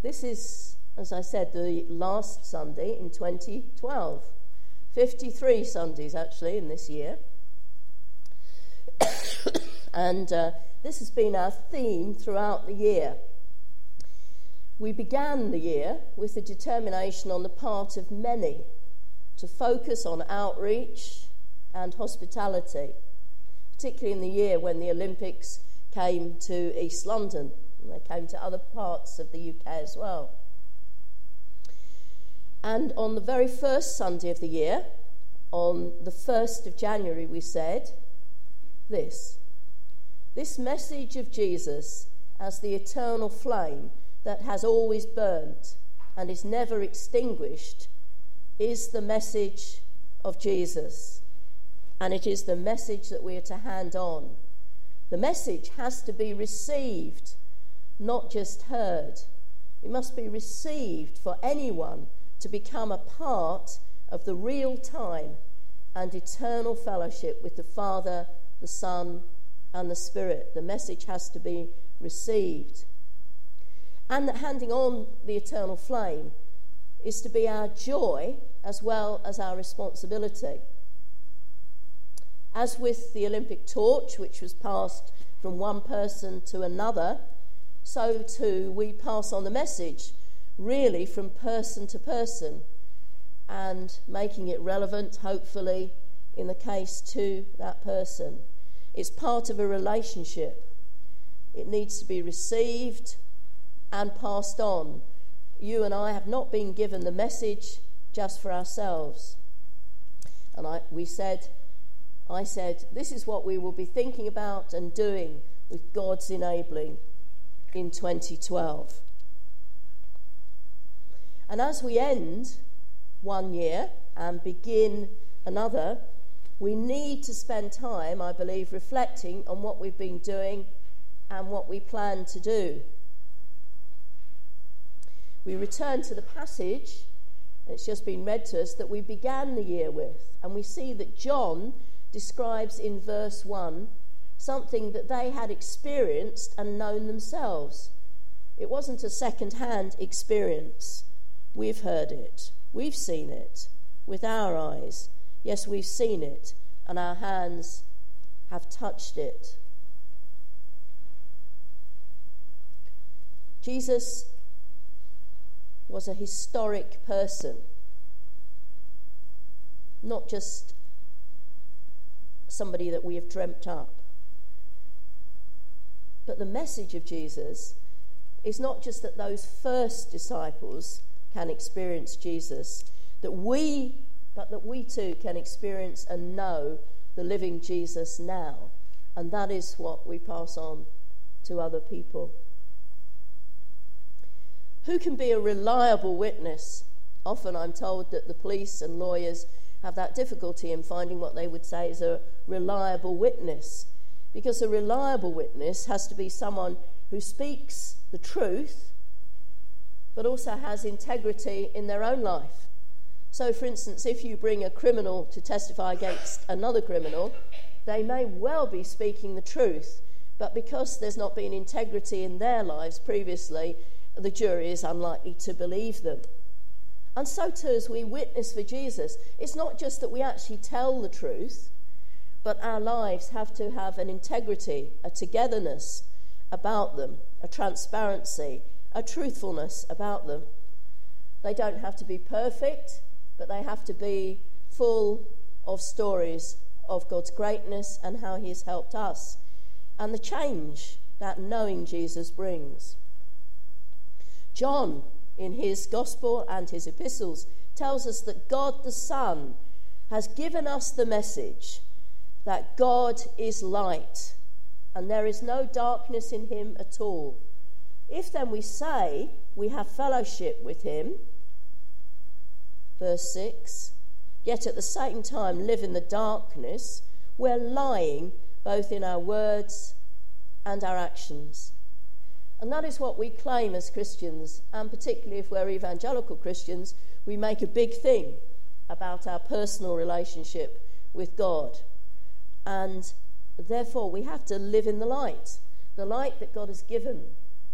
This is, as I said, the last Sunday in 2012. 53 Sundays, actually, in this year. And this has been our theme throughout the year. We began the year with a determination on the part of many to focus on outreach and hospitality, particularly in the year when the Olympics came to East London, and they came to other parts of the UK as well. And on the very first Sunday of the year, on the 1st of January, we said this message of Jesus as the eternal flame that has always burnt and is never extinguished is the message of Jesus. And it is the message that we are to hand on. The message has to be received, not just heard. It must be received for anyone to become a part of the real time and eternal fellowship with the Father, the Son, and the Spirit. The message has to be received. And that handing on the eternal flame is to be our joy as well as our responsibility. As with the Olympic torch, which was passed from one person to another, so too we pass on the message, really from person to person, and making it relevant, hopefully, in the case to that person. It's part of a relationship. It needs to be received and passed on. You and I have not been given the message just for ourselves. And I said, this is what we will be thinking about and doing with God's enabling in 2012. And as we end one year and begin another, we need to spend time, I believe, reflecting on what we've been doing and what we plan to do. We return to the passage, it's just been read to us, that we began the year with. And we see that John describes in verse 1 something that they had experienced and known themselves. It wasn't a second-hand experience. We've heard it. We've seen it with our eyes. Yes, we've seen it, and our hands have touched it. Jesus was a historic person, not just somebody that we have dreamt up. But the message of Jesus is not just that those first disciples can experience Jesus, but that we too can experience and know the living Jesus now. And that is what we pass on to other people. Who can be a reliable witness? Often I'm told that the police and lawyers have that difficulty in finding what they would say is a reliable witness. Because a reliable witness has to be someone who speaks the truth, but also has integrity in their own life. So, for instance, if you bring a criminal to testify against another criminal, they may well be speaking the truth, but because there's not been integrity in their lives previously, the jury is unlikely to believe them. And so too, as we witness for Jesus, it's not just that we actually tell the truth, but our lives have to have an integrity, a togetherness about them, a transparency, a truthfulness about them. They don't have to be perfect, but they have to be full of stories of God's greatness and how he has helped us, and the change that knowing Jesus brings. John, in his gospel and his epistles, tells us that God the Son has given us the message that God is light and there is no darkness in him at all. If then we say we have fellowship with him, verse 6, yet at the same time live in the darkness, we're lying both in our words and our actions. And that is what we claim as Christians, and particularly if we're evangelical Christians, we make a big thing about our personal relationship with God. And therefore we have to live in the light that God has given,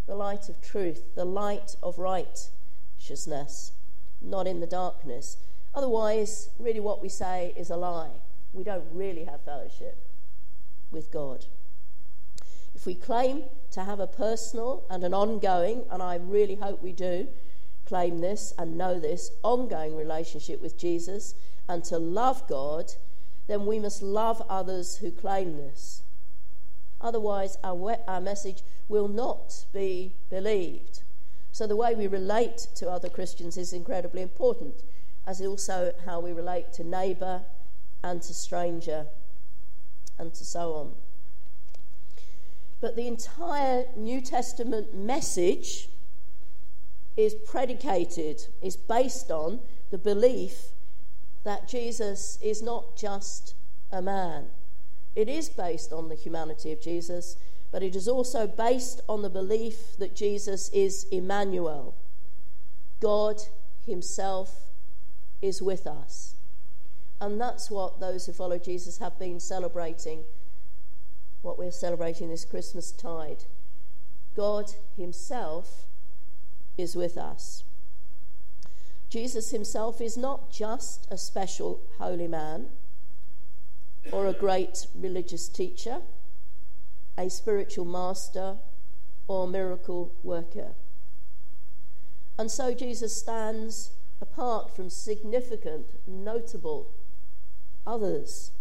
the light of truth, the light of righteousness, not in the darkness. Otherwise, really what we say is a lie. We don't really have fellowship with God. If we claim to have a personal and an ongoing, and I really hope we do claim this and know this, ongoing relationship with Jesus and to love God, then we must love others who claim this. Otherwise, our message will not be believed. So the way we relate to other Christians is incredibly important, as also how we relate to neighbour and to stranger and to so on. But the entire New Testament message is based on the belief that Jesus is not just a man. It is based on the humanity of Jesus, but it is also based on the belief that Jesus is Emmanuel. God himself is with us. And that's what those who follow Jesus have been celebrating, what we're celebrating this Christmas tide. God himself is with us. Jesus himself is not just a special holy man or a great religious teacher, a spiritual master or miracle worker. And so Jesus stands apart from significant, notable others.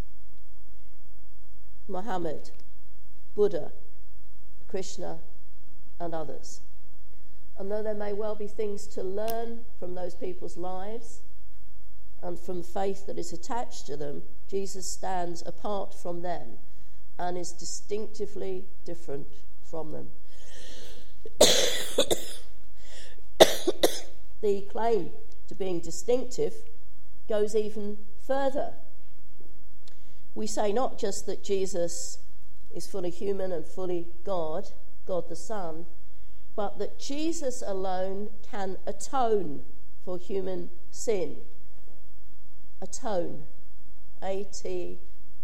Muhammad, Buddha, Krishna, and others. And though there may well be things to learn from those people's lives and from faith that is attached to them, Jesus stands apart from them and is distinctively different from them. The claim to being distinctive goes even further. We say not just that Jesus is fully human and fully God, God the Son, but that Jesus alone can atone for human sin. Atone. A-T-O-N-E.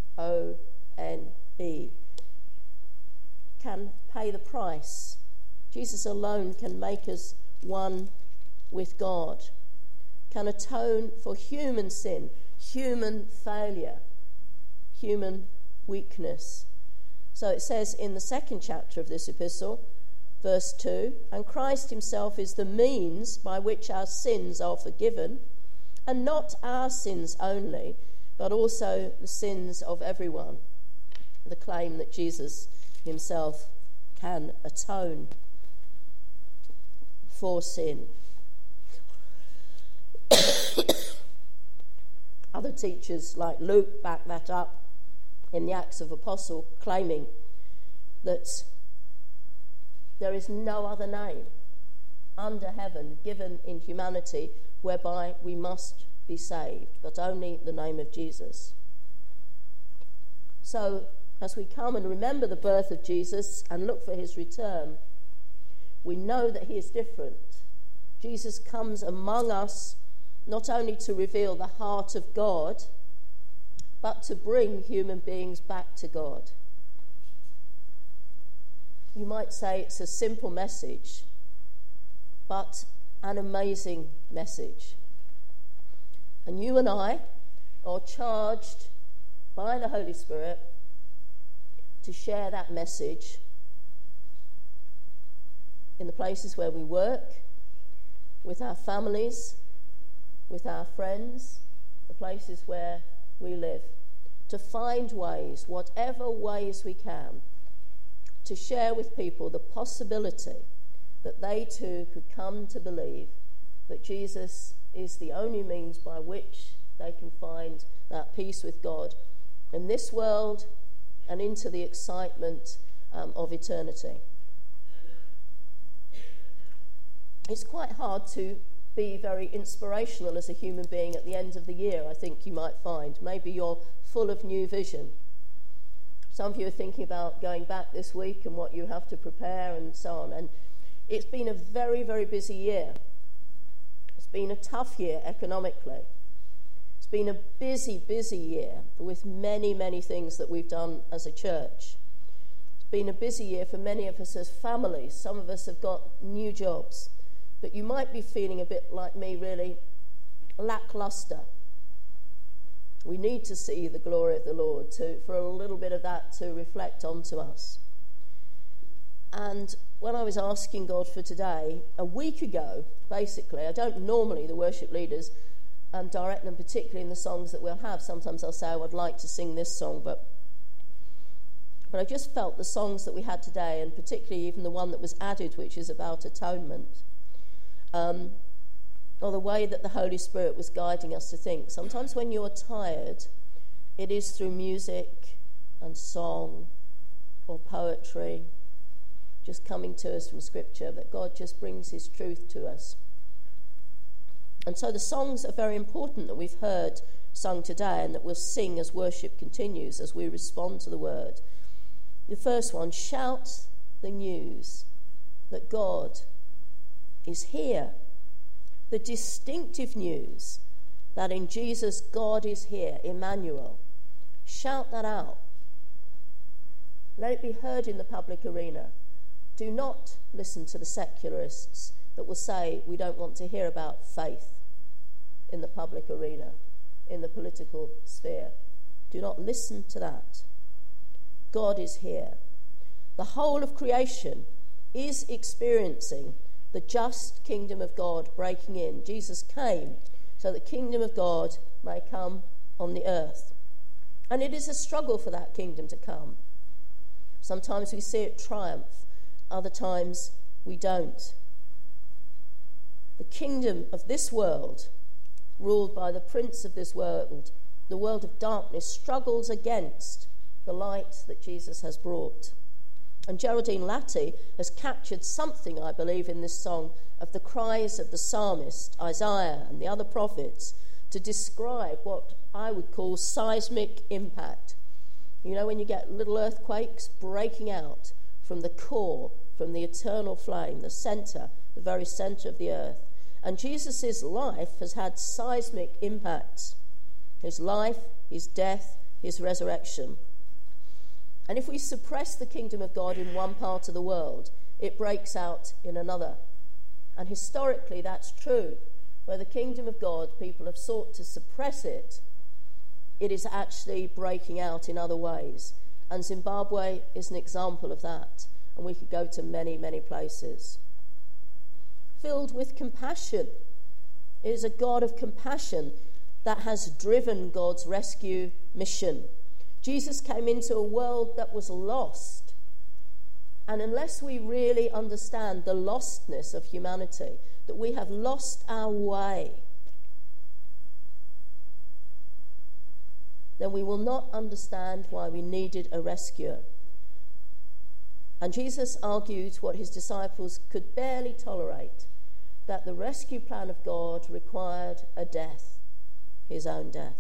Can pay the price. Jesus alone can make us one with God. Can atone for human sin, human failure, human weakness. So it says in the second chapter of this epistle, verse 2, and Christ himself is the means by which our sins are forgiven, and not our sins only, but also the sins of everyone. The claim that Jesus himself can atone for sin. Other teachers like Luke back that up in the Acts of Apostle, claiming that there is no other name under heaven given in humanity whereby we must be saved, but only the name of Jesus. So, as we come and remember the birth of Jesus and look for his return, we know that he is different. Jesus comes among us not only to reveal the heart of God, but to bring human beings back to God. You might say it's a simple message, but an amazing message. And you and I are charged by the Holy Spirit to share that message in the places where we work, with our families, with our friends, the places where we live, to find ways, whatever ways we can, to share with people the possibility that they too could come to believe that Jesus is the only means by which they can find that peace with God in this world and into the excitement of eternity. It's quite hard to be very inspirational as a human being at the end of the year, I think you might find. Maybe you're full of new vision. Some of you are thinking about going back this week and what you have to prepare and so on. And it's been a very, very busy year. It's been a tough year economically. It's been a busy, busy year with many, many things that we've done as a church. It's been a busy year for many of us as families. Some of us have got new jobs. But you might be feeling a bit like me, really lackluster. We need to see the glory of the Lord for a little bit of that to reflect onto us. And when I was asking God for today, a week ago, basically, I don't normally, the worship leaders, direct them particularly in the songs that we'll have. Sometimes I'll say I would like to sing this song, but I just felt the songs that we had today, and particularly even the one that was added, which is about atonement, or the way that the Holy Spirit was guiding us to think. Sometimes when you're tired, it is through music and song or poetry just coming to us from Scripture that God just brings his truth to us. And so the songs are very important that we've heard sung today and that we'll sing as worship continues, as we respond to the word. The first one, shout the news that God is here. The distinctive news that in Jesus God is here, Emmanuel. Shout that out. Let it be heard in the public arena. Do not listen to the secularists that will say we don't want to hear about faith in the public arena, in the political sphere. Do not listen to that. God is here. The whole of creation is experiencing the just kingdom of God breaking in. Jesus came so the kingdom of God may come on the earth. And it is a struggle for that kingdom to come. Sometimes we see it triumph, other times we don't. The kingdom of this world, ruled by the prince of this world, the world of darkness, struggles against the light that Jesus has brought. And Geraldine Latty has captured something, I believe, in this song of the cries of the psalmist, Isaiah, and the other prophets to describe what I would call seismic impact. You know, when you get little earthquakes breaking out from the core, from the eternal flame, the centre, the very centre of the earth. And Jesus' life has had seismic impacts. His life, his death, his resurrection. And if we suppress the kingdom of God in one part of the world, it breaks out in another. And historically that's true. Where the kingdom of God, people have sought to suppress it, it is actually breaking out in other ways. And Zimbabwe is an example of that. And we could go to many, many places. Filled with compassion. It is a God of compassion that has driven God's rescue mission. Jesus came into a world that was lost. And unless we really understand the lostness of humanity, that we have lost our way, then we will not understand why we needed a rescuer. And Jesus argued what his disciples could barely tolerate, that the rescue plan of God required a death, his own death.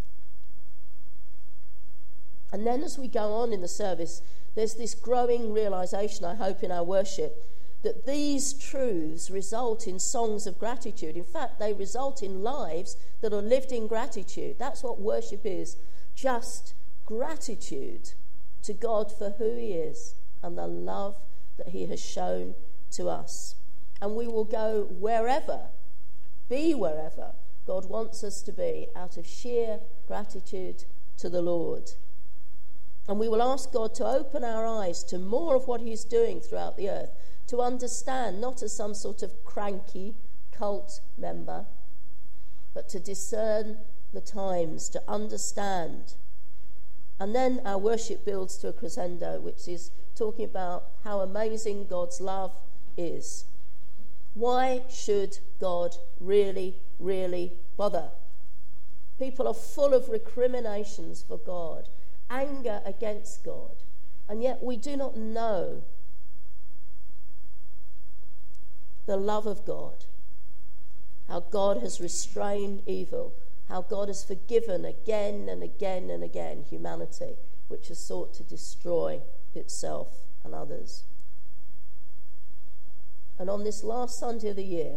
And then as we go on in the service, there's this growing realisation, I hope, in our worship, that these truths result in songs of gratitude. In fact, they result in lives that are lived in gratitude. That's what worship is, just gratitude to God for who he is and the love that he has shown to us. And we will go wherever, be wherever God wants us to be out of sheer gratitude to the Lord. And we will ask God to open our eyes to more of what he's doing throughout the earth, to understand, not as some sort of cranky cult member, but to discern the times, to understand. And then our worship builds to a crescendo, which is talking about how amazing God's love is. Why should God really, really bother? People are full of recriminations for God, anger against God, and yet we do not know the love of God, how God has restrained evil, how God has forgiven again and again and again humanity, which has sought to destroy itself and others. And on this last Sunday of the year,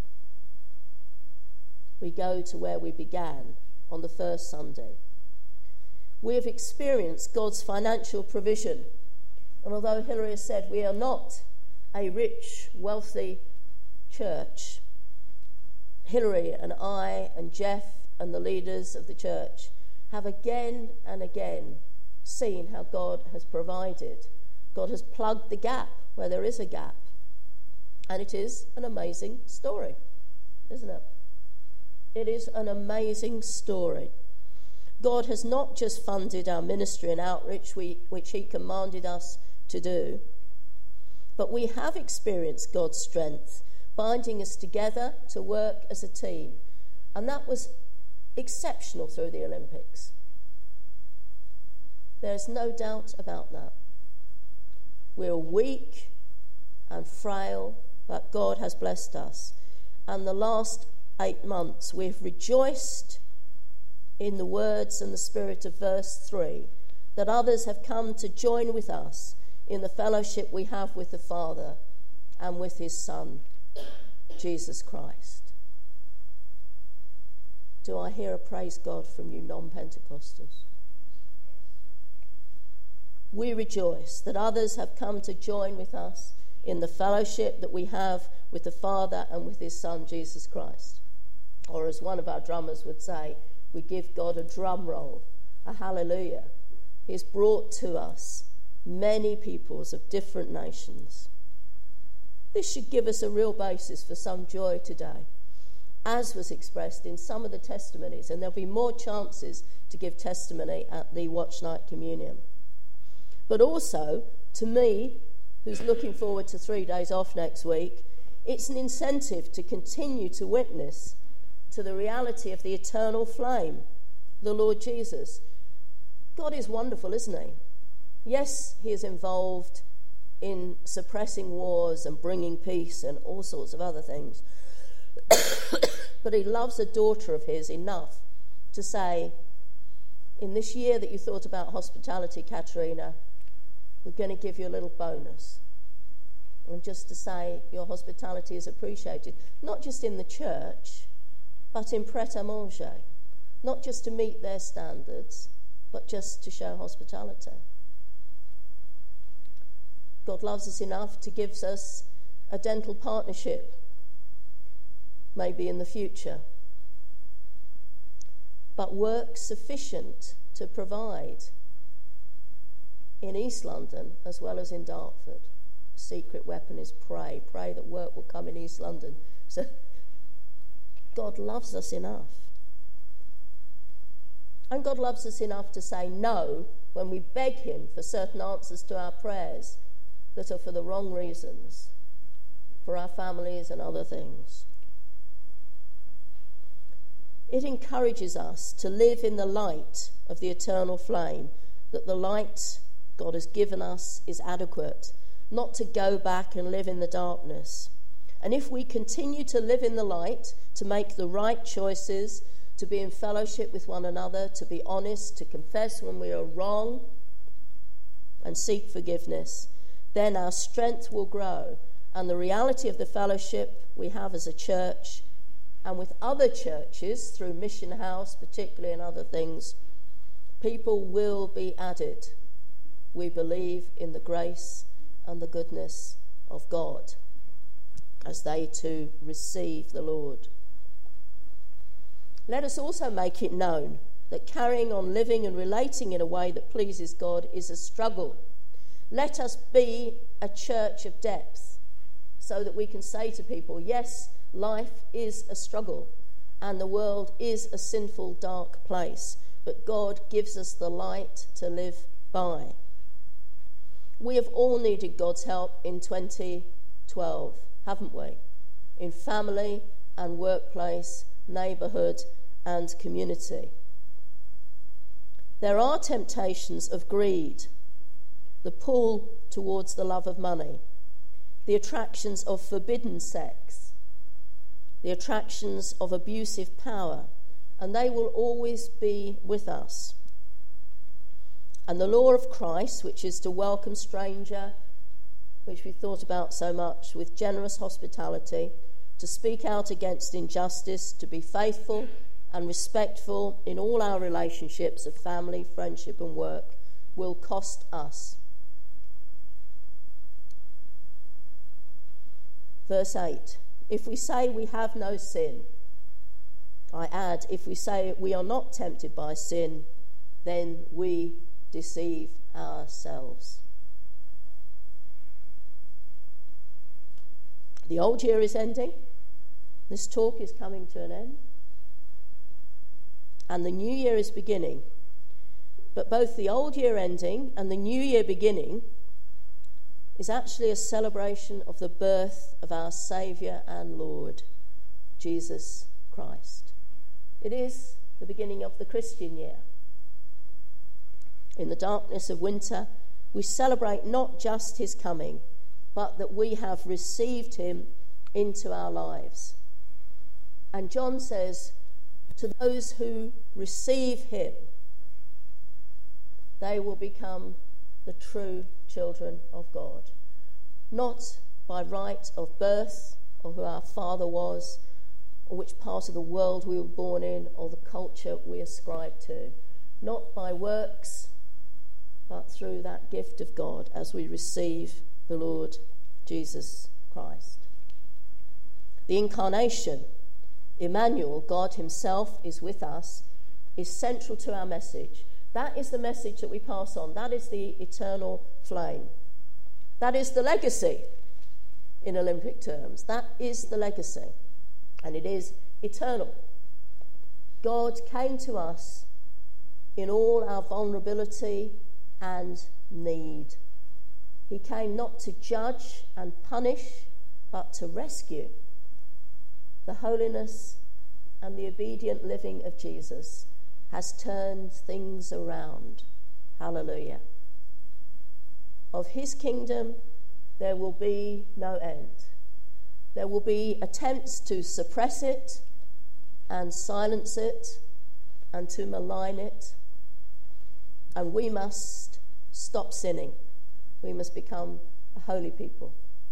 we go to where we began on the first Sunday. We have experienced God's financial provision And although Hilary has said we are not a rich, wealthy church, Hilary and I and Jeff and the leaders of the church have again and again seen how God has provided. God has plugged the gap where there is a gap. And it is an amazing story, isn't it? It is an amazing story. God has not just funded our ministry and outreach, which he commanded us to do, but we have experienced God's strength, binding us together to work as a team. And that was exceptional through the Olympics. There's no doubt about that. We're weak and frail, but God has blessed us. And the last 8 months, we've rejoiced in the words and the spirit of verse 3, that others have come to join with us in the fellowship we have with the Father and with his Son, Jesus Christ. Do I hear a praise God from you non-Pentecostals? We rejoice that others have come to join with us in the fellowship that we have with the Father and with his Son, Jesus Christ. Or as one of our drummers would say, we give God a drum roll, a hallelujah. He's brought to us many peoples of different nations. This should give us a real basis for some joy today, as was expressed in some of the testimonies, and there'll be more chances to give testimony at the Watch Night Communion. But also, to me, who's looking forward to 3 days off next week, it's an incentive to continue to witness to the reality of the eternal flame, the Lord Jesus. God is wonderful, isn't he? Yes, he is involved in suppressing wars and bringing peace and all sorts of other things. But he loves a daughter of his enough to say, in this year that you thought about hospitality, Katerina, we're going to give you a little bonus. And just to say your hospitality is appreciated, not just in the church, but in pret-a-manger. Not just to meet their standards, but just to show hospitality. God loves us enough to give us a dental partnership, maybe in the future, but work sufficient to provide in East London as well as in Dartford. Secret weapon is pray. Pray that work will come in East London. So God loves us enough. And God loves us enough to say no when we beg him for certain answers to our prayers that are for the wrong reasons, for our families and other things. It encourages us to live in the light of the eternal flame, that the light God has given us is adequate, not to go back and live in the darkness. And if we continue to live in the light, to make the right choices, to be in fellowship with one another, to be honest, to confess when we are wrong, and seek forgiveness, then our strength will grow, and the reality of the fellowship we have as a church and with other churches through Mission House particularly and other things, people will be added. We believe in the grace and the goodness of God as they too receive the Lord. Let us also make it known that carrying on living and relating in a way that pleases God is a struggle. Let us be a church of depth so that we can say to people, yes, life is a struggle and the world is a sinful, dark place, but God gives us the light to live by. We have all needed God's help in 2012, haven't we? In family and workplace, neighbourhood and community. There are temptations of greed, the pull towards the love of money, the attractions of forbidden sex, the attractions of abusive power, and they will always be with us. And the law of Christ, which is to welcome stranger, which we've thought about so much, with generous hospitality, to speak out against injustice, to be faithful and respectful in all our relationships of family, friendship and work, will cost us. Verse 8, if we say we have no sin, I add, if we say we are not tempted by sin, then we deceive ourselves. The old year is ending. This talk is coming to an end. And the new year is beginning. But both the old year ending and the new year beginning is actually a celebration of the birth of our Saviour and Lord, Jesus Christ. It is the beginning of the Christian year. In the darkness of winter, we celebrate not just his coming, but that we have received him into our lives. And John says, to those who receive him, they will become the true children of God. Not by right of birth, or who our father was, or which part of the world we were born in, or the culture we ascribe to. Not by works, but through that gift of God as we receive the Lord Jesus Christ. The incarnation, Emmanuel, God himself is with us, is central to our message. That is the message that we pass on. That is the eternal flame. That is the legacy in Olympic terms. That is the legacy. And it is eternal. God came to us in all our vulnerability and need. He came not to judge and punish, but to rescue. The holiness and the obedient living of Jesus has turned things around. Hallelujah. Of his kingdom there will be no end. There will be attempts to suppress it and silence it and to malign it. And we must stop sinning. We must become a holy people.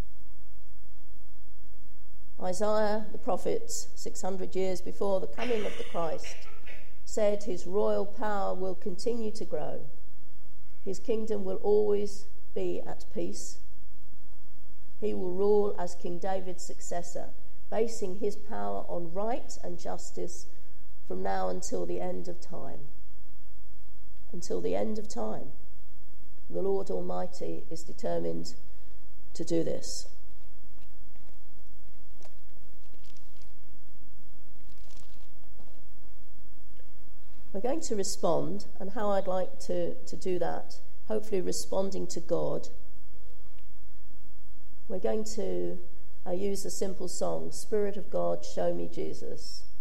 Isaiah, the prophet, 600 years before the coming of the Christ, said his royal power will continue to grow. His kingdom will always be at peace. He will rule as King David's successor, basing his power on right and justice from now until the end of time. Until the end of time. The Lord Almighty is determined to do this. We're going to respond, and how I'd like to do that, hopefully responding to God. We're going to use a simple song, Spirit of God, show me Jesus.